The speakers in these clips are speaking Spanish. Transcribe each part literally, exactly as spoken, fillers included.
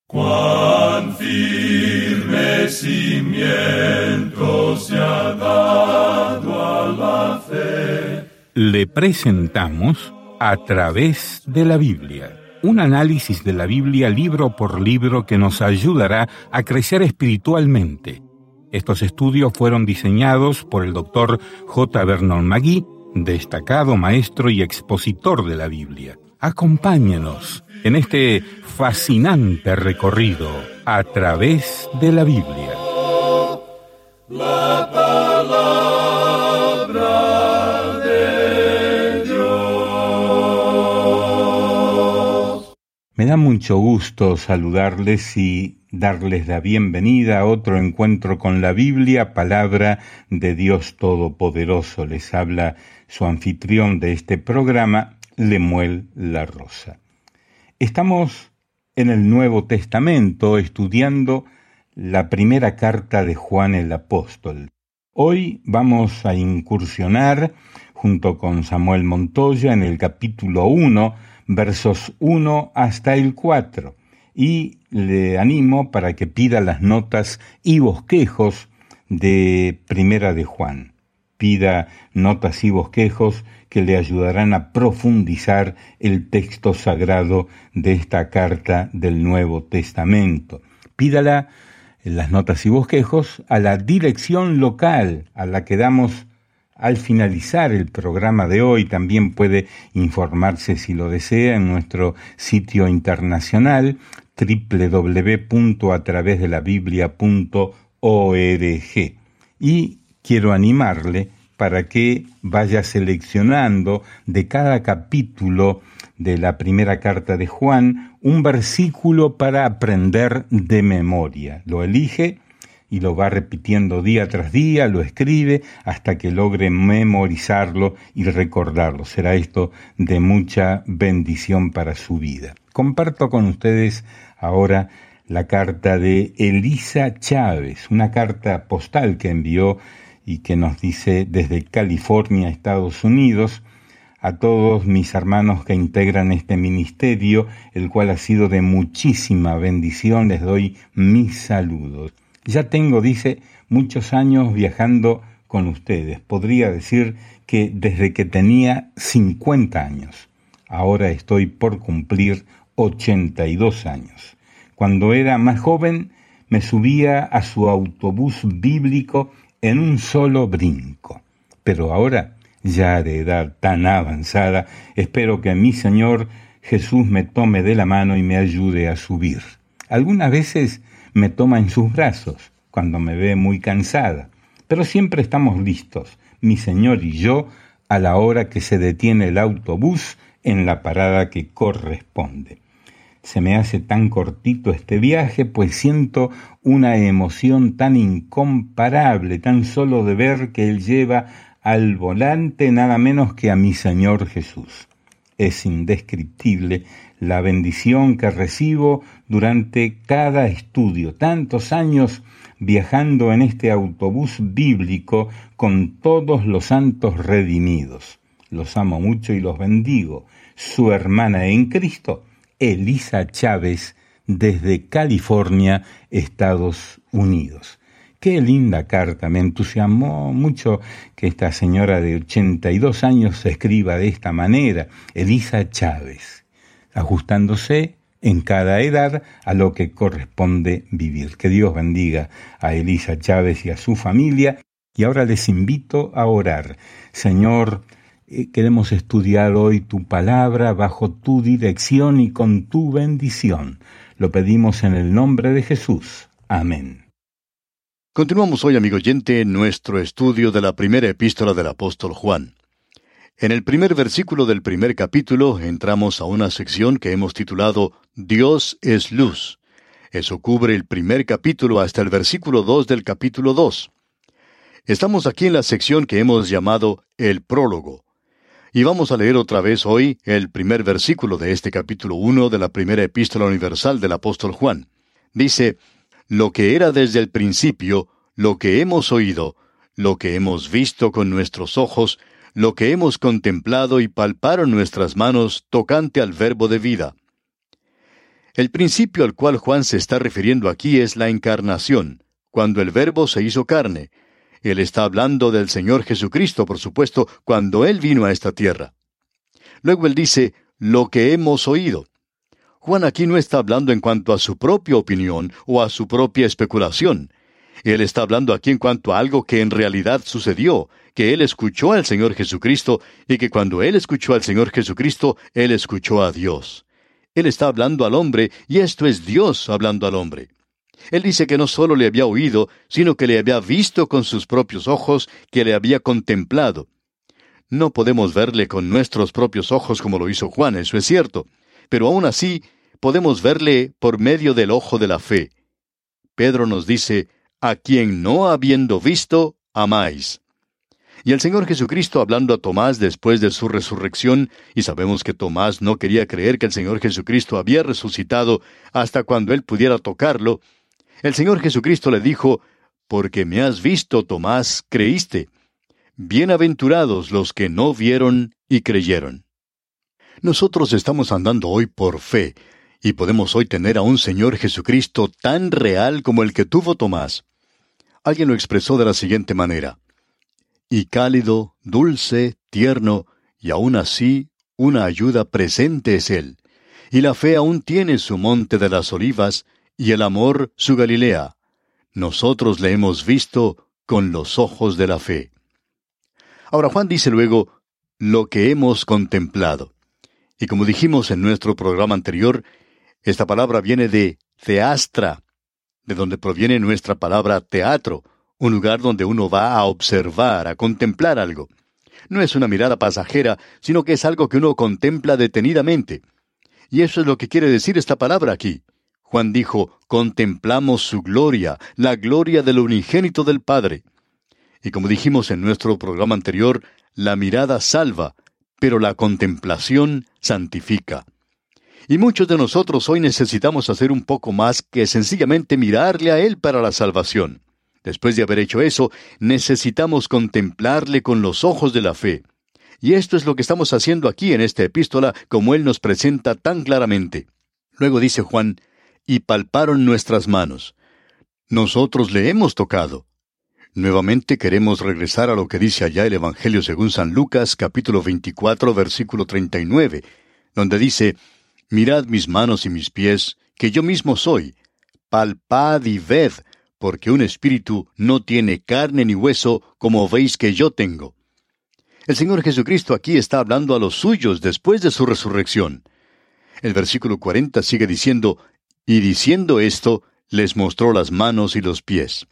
Cuán firme cimiento se ha dado a la fe. Le presentamos A través de la Biblia, un análisis de la Biblia libro por libro que nos ayudará a crecer espiritualmente. Estos estudios fueron diseñados por el doctor J. Vernon McGee, destacado maestro y expositor de la Biblia. Acompáñenos en este fascinante recorrido a través de la Biblia. La palabra de Dios. Me da mucho gusto saludarles y darles la bienvenida a otro encuentro con la Biblia, palabra de Dios Todopoderoso. Les habla su anfitrión de este programa, Lemuel La Rosa. Estamos en el Nuevo Testamento estudiando la primera carta de Juan el Apóstol. Hoy vamos a incursionar junto con Samuel Montoya en el capítulo uno, versos uno hasta el cuatro, y le animo para que pida las notas y bosquejos de Primera de Juan. Pida notas y bosquejos que le ayudarán a profundizar el texto sagrado de esta carta del Nuevo Testamento. Pídala las notas y bosquejos a la dirección local a la que damos al finalizar el programa de hoy. También puede informarse, si lo desea, en nuestro sitio internacional doble u doble u doble u punto a través de la biblia punto org. Y quiero animarle para que vaya seleccionando de cada capítulo de la primera carta de Juan un versículo para aprender de memoria. Lo elige y lo va repitiendo día tras día, lo escribe hasta que logre memorizarlo y recordarlo. Será esto de mucha bendición para su vida. Comparto con ustedes ahora la carta de Elisa Chávez, una carta postal que envió y que nos dice desde California, Estados Unidos: a todos mis hermanos que integran este ministerio, el cual ha sido de muchísima bendición, les doy mis saludos. Ya tengo, dice, muchos años viajando con ustedes. Podría decir que desde que tenía cincuenta años. Ahora estoy por cumplir ochenta y dos años. Cuando era más joven, me subía a su autobús bíblico en un solo brinco. Pero ahora, ya de edad tan avanzada, espero que mi Señor Jesús me tome de la mano y me ayude a subir. Algunas veces me toma en sus brazos cuando me ve muy cansada, pero siempre estamos listos, mi Señor y yo, a la hora que se detiene el autobús en la parada que corresponde. Se me hace tan cortito este viaje, pues siento una emoción tan incomparable, tan solo de ver que Él lleva al volante nada menos que a mi Señor Jesús. Es indescriptible la bendición que recibo durante cada estudio, tantos años viajando en este autobús bíblico con todos los santos redimidos. Los amo mucho y los bendigo. Su hermana en Cristo, Elisa Chávez, desde California, Estados Unidos. Qué linda carta, me entusiasmó mucho que esta señora de ochenta y dos años se escriba de esta manera, Elisa Chávez, ajustándose en cada edad a lo que corresponde vivir. Que Dios bendiga a Elisa Chávez y a su familia. Y ahora les invito a orar. Señor, eh, queremos estudiar hoy tu palabra bajo tu dirección y con tu bendición. Lo pedimos en el nombre de Jesús. Amén. Continuamos hoy, amigo oyente, nuestro estudio de la primera epístola del apóstol Juan. En el primer versículo del primer capítulo entramos a una sección que hemos titulado Dios es luz. Eso cubre el primer capítulo hasta el versículo dos del capítulo dos. Estamos aquí en la sección que hemos llamado el prólogo. Y vamos a leer otra vez hoy el primer versículo de este capítulo uno de la primera epístola universal del apóstol Juan. Dice: lo que era desde el principio, lo que hemos oído, lo que hemos visto con nuestros ojos, lo que hemos contemplado y palparon nuestras manos tocante al verbo de vida. El principio al cual Juan se está refiriendo aquí es la encarnación, cuando el Verbo se hizo carne. Él está hablando del Señor Jesucristo, por supuesto, cuando Él vino a esta tierra. Luego Él dice, lo que hemos oído. Juan aquí no está hablando en cuanto a su propia opinión o a su propia especulación. Él está hablando aquí en cuanto a algo que en realidad sucedió, que Él escuchó al Señor Jesucristo y que cuando Él escuchó al Señor Jesucristo, Él escuchó a Dios. Él está hablando al hombre y esto es Dios hablando al hombre. Él dice que no solo le había oído, sino que le había visto con sus propios ojos, que le había contemplado. No podemos verle con nuestros propios ojos como lo hizo Juan, eso es cierto, pero aún así podemos verle por medio del ojo de la fe. Pedro nos dice, a quien no habiendo visto, amáis. Y el Señor Jesucristo hablando a Tomás después de su resurrección, y sabemos que Tomás no quería creer que el Señor Jesucristo había resucitado hasta cuando él pudiera tocarlo, el Señor Jesucristo le dijo, porque me has visto, Tomás, creíste. Bienaventurados los que no vieron y creyeron. Nosotros estamos andando hoy por fe, y podemos hoy tener a un Señor Jesucristo tan real como el que tuvo Tomás. Alguien lo expresó de la siguiente manera, y cálido, dulce, tierno, y aún así, una ayuda presente es Él. Y la fe aún tiene su monte de las olivas, y el amor su Galilea. Nosotros le hemos visto con los ojos de la fe. Ahora Juan dice luego, lo que hemos contemplado. Y como dijimos en nuestro programa anterior, esta palabra viene de theastra, de donde proviene nuestra palabra teatro, un lugar donde uno va a observar, a contemplar algo. No es una mirada pasajera, sino que es algo que uno contempla detenidamente. Y eso es lo que quiere decir esta palabra aquí. Juan dijo, contemplamos su gloria, la gloria del unigénito del Padre. Y como dijimos en nuestro programa anterior, la mirada salva, pero la contemplación santifica. Y muchos de nosotros hoy necesitamos hacer un poco más que sencillamente mirarle a Él para la salvación. Después de haber hecho eso, necesitamos contemplarle con los ojos de la fe. Y esto es lo que estamos haciendo aquí en esta epístola, como Él nos presenta tan claramente. Luego dice Juan, y palparon nuestras manos. Nosotros le hemos tocado. Nuevamente queremos regresar a lo que dice allá el Evangelio según San Lucas, capítulo veinticuatro, versículo treinta y nueve, donde dice, mirad mis manos y mis pies, que yo mismo soy. Palpad y ved, porque un espíritu no tiene carne ni hueso, como veis que yo tengo. El Señor Jesucristo aquí está hablando a los suyos después de su resurrección. El versículo cuarenta sigue diciendo, y diciendo esto, les mostró las manos y los pies.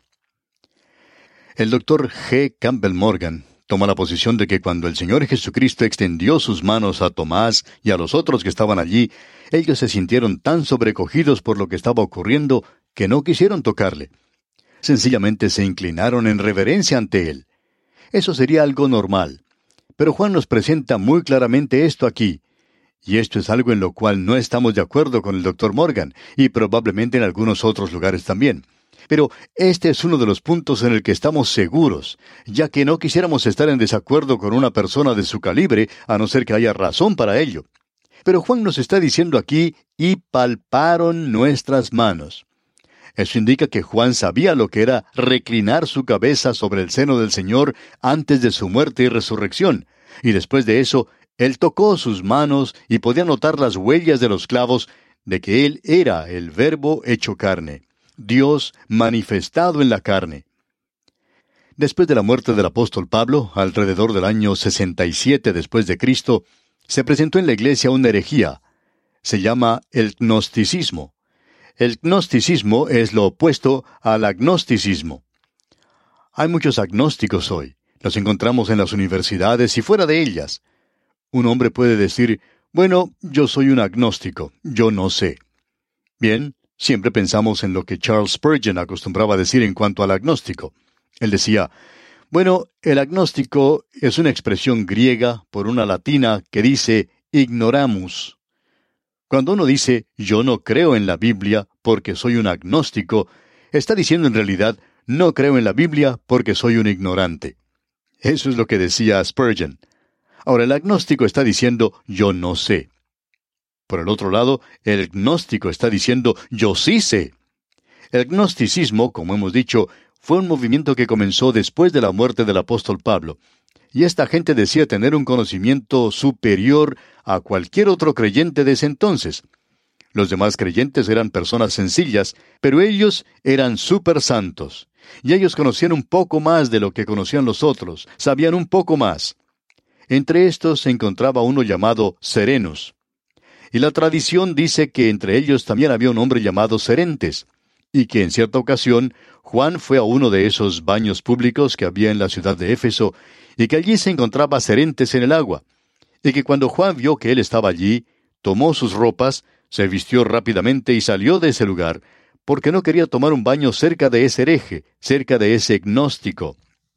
El doctor G. Campbell Morgan toma la posición de que cuando el Señor Jesucristo extendió sus manos a Tomás y a los otros que estaban allí, ellos se sintieron tan sobrecogidos por lo que estaba ocurriendo que no quisieron tocarle. Sencillamente se inclinaron en reverencia ante Él. Eso sería algo normal. Pero Juan nos presenta muy claramente esto aquí. Y esto es algo en lo cual no estamos de acuerdo con el doctor Morgan, y probablemente en algunos otros lugares también. Pero este es uno de los puntos en el que estamos seguros, ya que no quisiéramos estar en desacuerdo con una persona de su calibre, a no ser que haya razón para ello. Pero Juan nos está diciendo aquí, y palparon nuestras manos. Eso indica que Juan sabía lo que era reclinar su cabeza sobre el seno del Señor antes de su muerte y resurrección, y después de eso, Él tocó sus manos y podía notar las huellas de los clavos de que Él era el Verbo hecho carne, Dios manifestado en la carne. Después de la muerte del apóstol Pablo, alrededor del año sesenta y siete después de Cristo, se presentó en la iglesia una herejía. Se llama el gnosticismo. El gnosticismo es lo opuesto al agnosticismo. Hay muchos agnósticos hoy. Los encontramos en las universidades y fuera de ellas. Un hombre puede decir, bueno, yo soy un agnóstico, yo no sé. Bien, siempre pensamos en lo que Charles Spurgeon acostumbraba a decir en cuanto al agnóstico. Él decía, bueno, el agnóstico es una expresión griega por una latina que dice ignoramus. Cuando uno dice, yo no creo en la Biblia porque soy un agnóstico, está diciendo en realidad, no creo en la Biblia porque soy un ignorante. Eso es lo que decía Spurgeon. Ahora, el agnóstico está diciendo, yo no sé. Por el otro lado, el gnóstico está diciendo, yo sí sé. El gnosticismo, como hemos dicho, fue un movimiento que comenzó después de la muerte del apóstol Pablo. Y esta gente decía tener un conocimiento superior a cualquier otro creyente de ese entonces. Los demás creyentes eran personas sencillas, pero ellos eran súper santos. Y ellos conocían un poco más de lo que conocían los otros, sabían un poco más. Entre estos se encontraba uno llamado Serenus. Y la tradición dice que entre ellos también había un hombre llamado Cerentes, y que en cierta ocasión Juan fue a uno de esos baños públicos que había en la ciudad de Éfeso, y que allí se encontraba Cerentes en el agua, y que cuando Juan vio que él estaba allí, tomó sus ropas, se vistió rápidamente y salió de ese lugar, porque no quería tomar un baño cerca de ese hereje, cerca de ese gnóstico.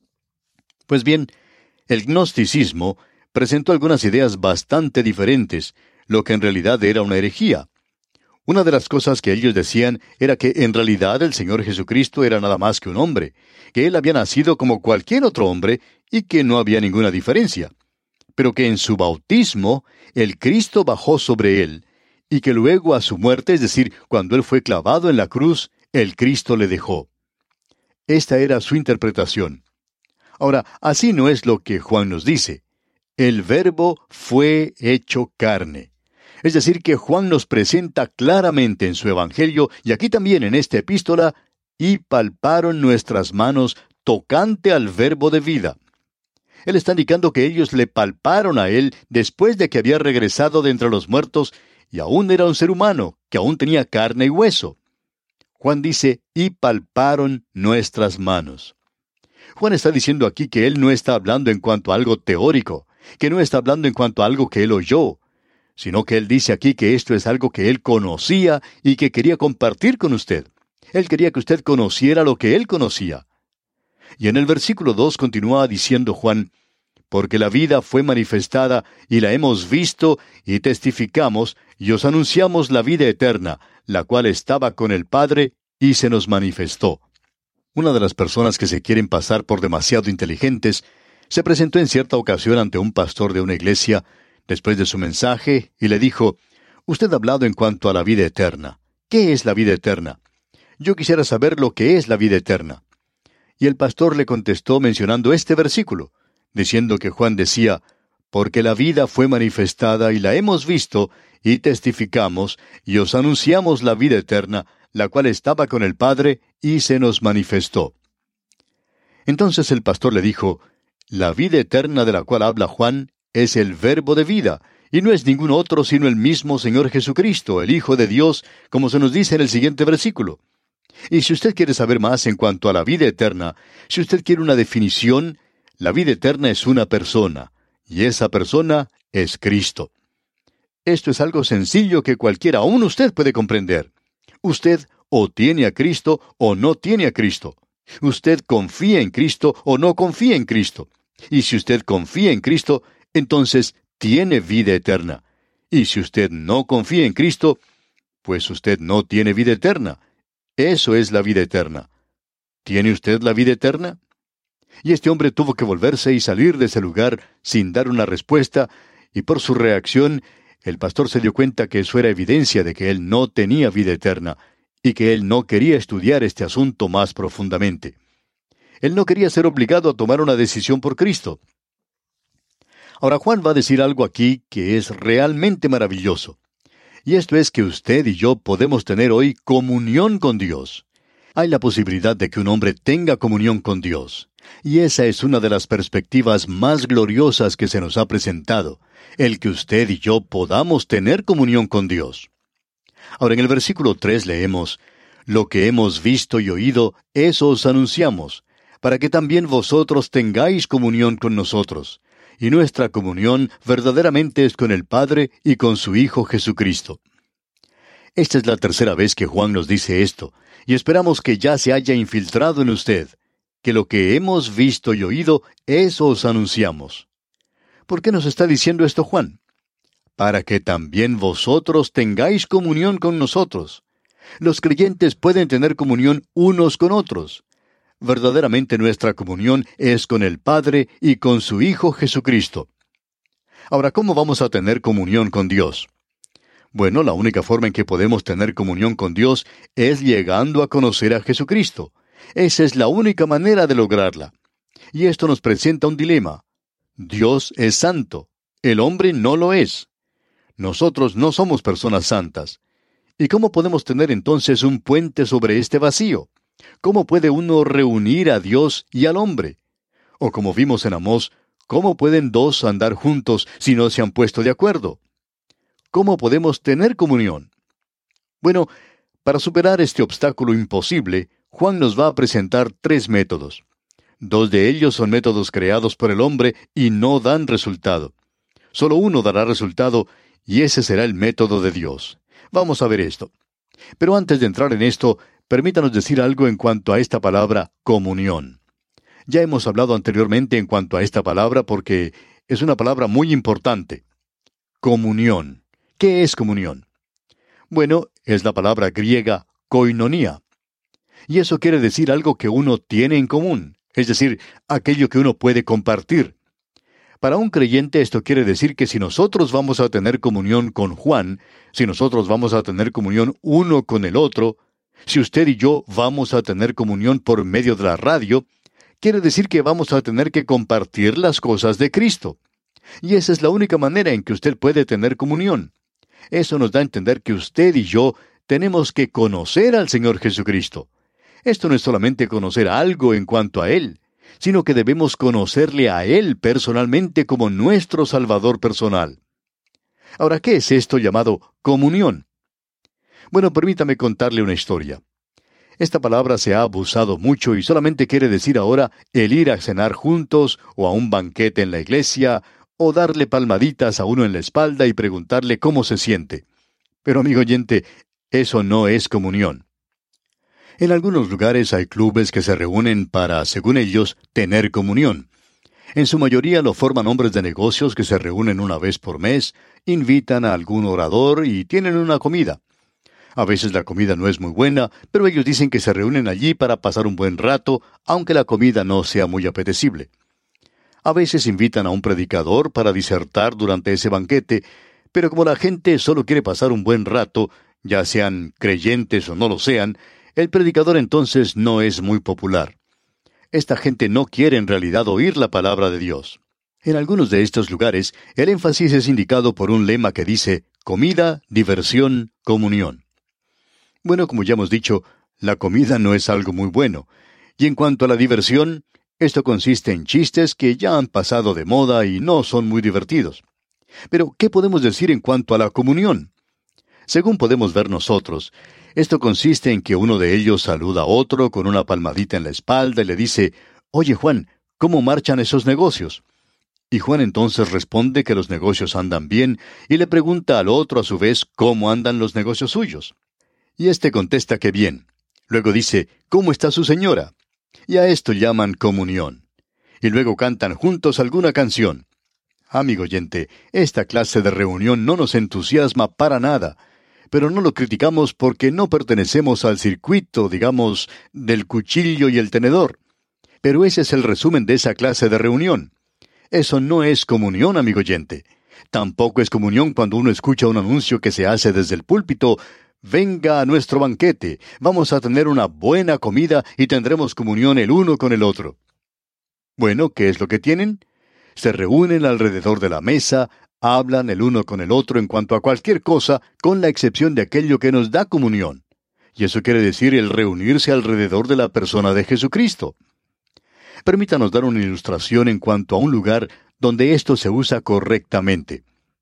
Pues bien, el gnosticismo presentó algunas ideas bastante diferentes, lo que en realidad era una herejía. Una de las cosas que ellos decían era que en realidad el Señor Jesucristo era nada más que un hombre, que Él había nacido como cualquier otro hombre y que no había ninguna diferencia, pero que en su bautismo el Cristo bajó sobre Él, y que luego a su muerte, es decir, cuando Él fue clavado en la cruz, el Cristo le dejó. Esta era su interpretación. Ahora, así no es lo que Juan nos dice. El Verbo fue hecho carne. Es decir, que Juan nos presenta claramente en su Evangelio, y aquí también en esta epístola, y palparon nuestras manos tocante al Verbo de vida. Él está indicando que ellos le palparon a Él después de que había regresado de entre los muertos, y aún era un ser humano, que aún tenía carne y hueso. Juan dice, y palparon nuestras manos. Juan está diciendo aquí que él no está hablando en cuanto a algo teórico, que no está hablando en cuanto a algo que él oyó, sino que él dice aquí que esto es algo que él conocía y que quería compartir con usted. Él quería que usted conociera lo que él conocía. Y en el versículo dos continúa diciendo Juan, porque la vida fue manifestada y la hemos visto y testificamos y os anunciamos la vida eterna, la cual estaba con el Padre y se nos manifestó. Una de las personas que se quieren pasar por demasiado inteligentes se presentó en cierta ocasión ante un pastor de una iglesia después de su mensaje y le dijo, usted ha hablado en cuanto a la vida eterna. ¿Qué es la vida eterna? Yo quisiera saber lo que es la vida eterna. Y el pastor le contestó mencionando este versículo, diciendo que Juan decía, porque la vida fue manifestada y la hemos visto, y testificamos, y os anunciamos la vida eterna, la cual estaba con el Padre, y se nos manifestó. Entonces el pastor le dijo, la vida eterna de la cual habla Juan es el Verbo de vida, y no es ningún otro sino el mismo Señor Jesucristo, el Hijo de Dios, como se nos dice en el siguiente versículo. Y si usted quiere saber más en cuanto a la vida eterna, si usted quiere una definición, la vida eterna es una persona, y esa persona es Cristo. Esto es algo sencillo que cualquiera, aún usted, puede comprender. Usted o tiene a Cristo o no tiene a Cristo. Usted confía en Cristo o no confía en Cristo. Y si usted confía en Cristo, entonces tiene vida eterna. Y si usted no confía en Cristo, pues usted no tiene vida eterna. Eso es la vida eterna. ¿Tiene usted la vida eterna? Y este hombre tuvo que volverse y salir de ese lugar sin dar una respuesta, y por su reacción, el pastor se dio cuenta que eso era evidencia de que él no tenía vida eterna, y que él no quería estudiar este asunto más profundamente. Él no quería ser obligado a tomar una decisión por Cristo. Ahora Juan va a decir algo aquí que es realmente maravilloso. Y esto es que usted y yo podemos tener hoy comunión con Dios. Hay la posibilidad de que un hombre tenga comunión con Dios. Y esa es una de las perspectivas más gloriosas que se nos ha presentado, el que usted y yo podamos tener comunión con Dios. Ahora en el versículo tres leemos, lo que hemos visto y oído, eso os anunciamos, para que también vosotros tengáis comunión con nosotros. Y nuestra comunión verdaderamente es con el Padre y con su Hijo Jesucristo. Esta es la tercera vez que Juan nos dice esto, y esperamos que ya se haya infiltrado en usted, que lo que hemos visto y oído, eso os anunciamos. ¿Por qué nos está diciendo esto Juan? Para que también vosotros tengáis comunión con nosotros. Los creyentes pueden tener comunión unos con otros. Verdaderamente nuestra comunión es con el Padre y con su Hijo Jesucristo. Ahora, ¿cómo vamos a tener comunión con Dios? Bueno, la única forma en que podemos tener comunión con Dios es llegando a conocer a Jesucristo. Esa es la única manera de lograrla. Y esto nos presenta un dilema. Dios es santo. El hombre no lo es. Nosotros no somos personas santas. ¿Y cómo podemos tener entonces un puente sobre este vacío? ¿Cómo puede uno reunir a Dios y al hombre? O como vimos en Amós, ¿cómo pueden dos andar juntos si no se han puesto de acuerdo? ¿Cómo podemos tener comunión? Bueno, para superar este obstáculo imposible, Juan nos va a presentar tres métodos. Dos de ellos son métodos creados por el hombre y no dan resultado. Solo uno dará resultado, y ese será el método de Dios. Vamos a ver esto. Pero antes de entrar en esto, permítanos decir algo en cuanto a esta palabra comunión. Ya hemos hablado anteriormente en cuanto a esta palabra porque es una palabra muy importante. Comunión. ¿Qué es comunión? Bueno, es la palabra griega koinonía. Y eso quiere decir algo que uno tiene en común, es decir, aquello que uno puede compartir. Para un creyente esto quiere decir que si nosotros vamos a tener comunión con Juan, si nosotros vamos a tener comunión uno con el otro, si usted y yo vamos a tener comunión por medio de la radio, quiere decir que vamos a tener que compartir las cosas de Cristo. Y esa es la única manera en que usted puede tener comunión. Eso nos da a entender que usted y yo tenemos que conocer al Señor Jesucristo. Esto no es solamente conocer algo en cuanto a Él, sino que debemos conocerle a Él personalmente como nuestro Salvador personal. Ahora, ¿qué es esto llamado comunión? Bueno, permítame contarle una historia. Esta palabra se ha abusado mucho y solamente quiere decir ahora el ir a cenar juntos o a un banquete en la iglesia o darle palmaditas a uno en la espalda y preguntarle cómo se siente. Pero, amigo oyente, eso no es comunión. En algunos lugares hay clubes que se reúnen para, según ellos, tener comunión. En su mayoría lo forman hombres de negocios que se reúnen una vez por mes, invitan a algún orador y tienen una comida. A veces la comida no es muy buena, pero ellos dicen que se reúnen allí para pasar un buen rato, aunque la comida no sea muy apetecible. A veces invitan a un predicador para disertar durante ese banquete, pero como la gente solo quiere pasar un buen rato, ya sean creyentes o no lo sean, el predicador entonces no es muy popular. Esta gente no quiere en realidad oír la palabra de Dios. En algunos de estos lugares, el énfasis es indicado por un lema que dice comida, diversión, comunión. Bueno, como ya hemos dicho, la comida no es algo muy bueno. Y en cuanto a la diversión, esto consiste en chistes que ya han pasado de moda y no son muy divertidos. Pero, ¿qué podemos decir en cuanto a la comunión? Según podemos ver nosotros, esto consiste en que uno de ellos saluda a otro con una palmadita en la espalda y le dice, «Oye, Juan, ¿cómo marchan esos negocios?» Y Juan entonces responde que los negocios andan bien y le pregunta al otro a su vez cómo andan los negocios suyos. Y éste contesta que bien. Luego dice, «¿Cómo está su señora?» Y a esto llaman comunión. Y luego cantan juntos alguna canción. Amigo oyente, esta clase de reunión no nos entusiasma para nada, pero no lo criticamos porque no pertenecemos al circuito, digamos, del cuchillo y el tenedor. Pero ese es el resumen de esa clase de reunión. Eso no es comunión, amigo oyente. Tampoco es comunión cuando uno escucha un anuncio que se hace desde el púlpito, «Venga a nuestro banquete, vamos a tener una buena comida y tendremos comunión el uno con el otro». Bueno, ¿qué es lo que tienen? Se reúnen alrededor de la mesa, hablan el uno con el otro en cuanto a cualquier cosa, con la excepción de aquello que nos da comunión. Y eso quiere decir el reunirse alrededor de la persona de Jesucristo. Permítanos dar una ilustración en cuanto a un lugar donde esto se usa correctamente.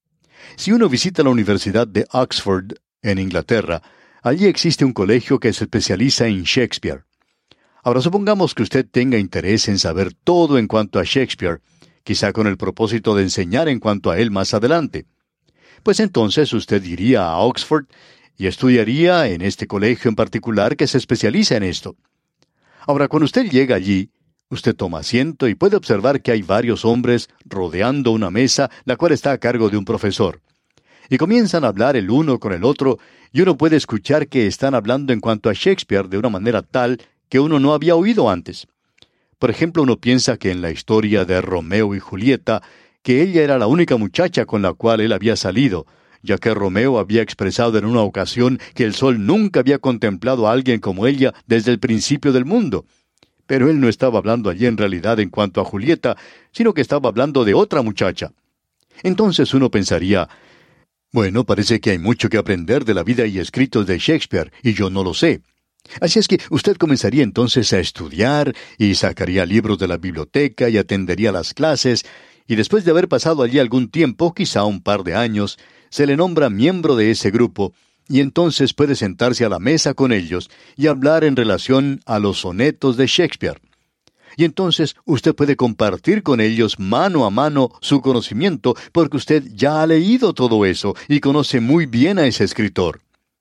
Si uno visita la Universidad de Oxford, en Inglaterra, allí existe un colegio que se especializa en Shakespeare. Ahora supongamos que usted tenga interés en saber todo en cuanto a Shakespeare, quizá con el propósito de enseñar en cuanto a él más adelante. Pues entonces usted iría a Oxford y estudiaría en este colegio en particular que se especializa en esto. Ahora, cuando usted llega allí, usted toma asiento y puede observar que hay varios hombres rodeando una mesa, la cual está a cargo de un profesor. Y comienzan a hablar el uno con el otro, y uno puede escuchar que están hablando en cuanto a Shakespeare de una manera tal que uno no había oído antes. Por ejemplo, uno piensa que en la historia de Romeo y Julieta, que ella era la única muchacha con la cual él había salido, ya que Romeo había expresado en una ocasión que el sol nunca había contemplado a alguien como ella desde el principio del mundo. Pero él no estaba hablando allí en realidad en cuanto a Julieta, sino que estaba hablando de otra muchacha. Entonces uno pensaría, bueno, parece que hay mucho que aprender de la vida y escritos de Shakespeare, y yo no lo sé. Así es que usted comenzaría entonces a estudiar, y sacaría libros de la biblioteca, y atendería las clases, y después de haber pasado allí algún tiempo, quizá un par de años, se le nombra miembro de ese grupo, y entonces puede sentarse a la mesa con ellos y hablar en relación a los sonetos de Shakespeare. Y entonces usted puede compartir con ellos mano a mano su conocimiento, porque usted ya ha leído todo eso y conoce muy bien a ese escritor.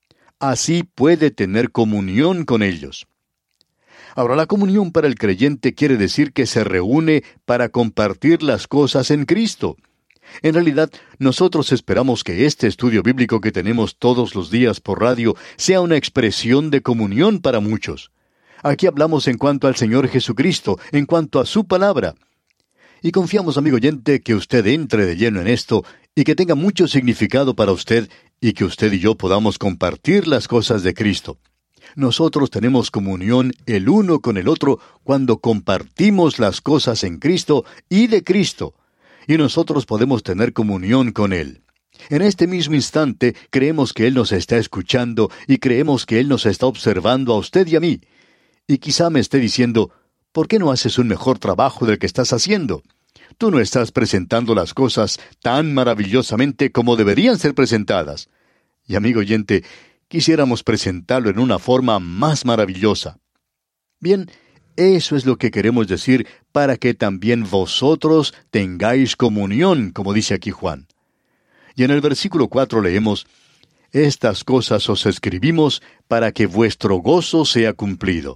Así puede tener comunión con ellos. Ahora, la comunión para el creyente quiere decir que se reúne para compartir las cosas en Cristo. En realidad, nosotros esperamos que este estudio bíblico que tenemos todos los días por radio sea una expresión de comunión para muchos. Aquí hablamos en cuanto al Señor Jesucristo, en cuanto a su palabra. Y confiamos, amigo oyente, que usted entre de lleno en esto y que tenga mucho significado para usted y que usted y yo podamos compartir las cosas de Cristo. Nosotros tenemos comunión el uno con el otro cuando compartimos las cosas en Cristo y de Cristo. Y nosotros podemos tener comunión con Él. En este mismo instante creemos que Él nos está escuchando y creemos que Él nos está observando a usted y a mí. Y quizá me esté diciendo, ¿por qué no haces un mejor trabajo del que estás haciendo? Tú no estás presentando las cosas tan maravillosamente como deberían ser presentadas. Y amigo oyente, quisiéramos presentarlo en una forma más maravillosa. Bien, eso es lo que queremos decir para que también vosotros tengáis comunión, como dice aquí Juan. Y en el versículo cuatro leemos, estas cosas os escribimos para que vuestro gozo sea cumplido.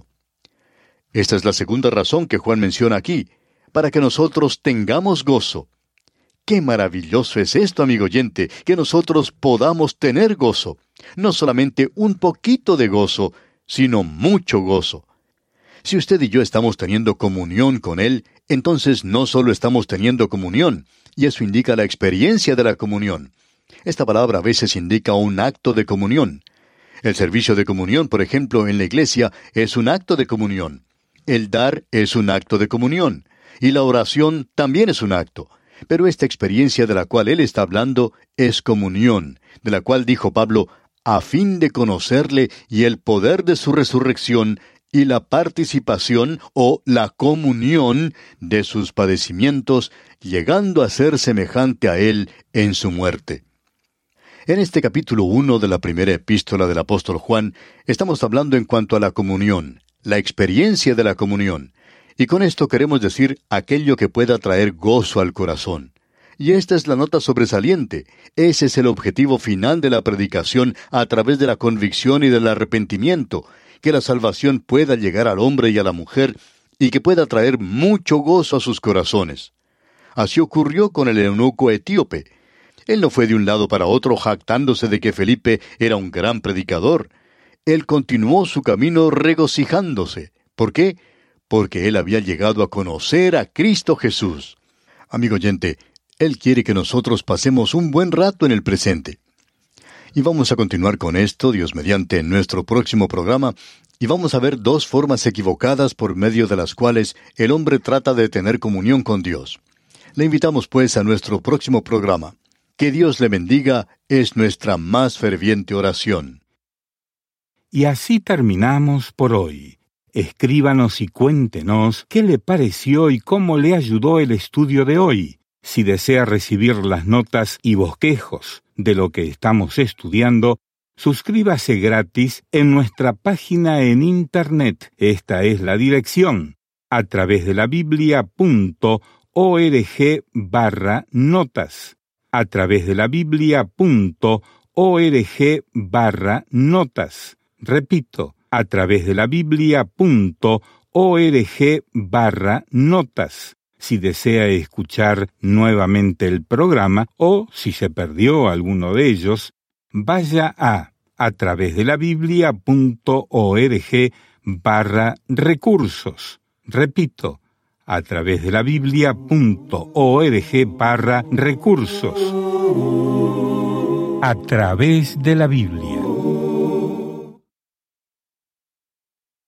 Esta es la segunda razón que Juan menciona aquí, para que nosotros tengamos gozo. ¡Qué maravilloso es esto, amigo oyente, que nosotros podamos tener gozo! No solamente un poquito de gozo, sino mucho gozo. Si usted y yo estamos teniendo comunión con Él, entonces no solo estamos teniendo comunión, y eso indica la experiencia de la comunión. Esta palabra a veces indica un acto de comunión. El servicio de comunión, por ejemplo, en la iglesia, es un acto de comunión. El dar es un acto de comunión. Y la oración también es un acto. Pero esta experiencia de la cual Él está hablando es comunión, de la cual dijo Pablo, a fin de conocerle y el poder de su resurrección, y la participación o la comunión de sus padecimientos, llegando a ser semejante a Él en su muerte. En este capítulo uno de la primera epístola del apóstol Juan, estamos hablando en cuanto a la comunión, la experiencia de la comunión. Y con esto queremos decir aquello que pueda traer gozo al corazón. Y esta es la nota sobresaliente. Ese es el objetivo final de la predicación a través de la convicción y del arrepentimiento, que la salvación pueda llegar al hombre y a la mujer y que pueda traer mucho gozo a sus corazones. Así ocurrió con el eunuco etíope. Él no fue de un lado para otro jactándose de que Felipe era un gran predicador. Él continuó su camino regocijándose. ¿Por qué? Porque él había llegado a conocer a Cristo Jesús. Amigo oyente, Él quiere que nosotros pasemos un buen rato en el presente. Y vamos a continuar con esto, Dios mediante, en nuestro próximo programa, y vamos a ver dos formas equivocadas por medio de las cuales el hombre trata de tener comunión con Dios. Le invitamos pues a nuestro próximo programa. Que Dios le bendiga es nuestra más ferviente oración. Y así terminamos por hoy. Escríbanos y cuéntenos qué le pareció y cómo le ayudó el estudio de hoy. Si desea recibir las notas y bosquejos de lo que estamos estudiando, suscríbase gratis en nuestra página en Internet. Esta es la dirección, a través de la biblia punto org barra notas. A través de la biblia punto org barra notas. Repito, a través de la biblia punto org barra notas. Si desea escuchar nuevamente el programa o si se perdió alguno de ellos, vaya a a través de la biblia punto org barra recursos. Repito, a través de la biblia punto org barra recursos. a través de la Biblia.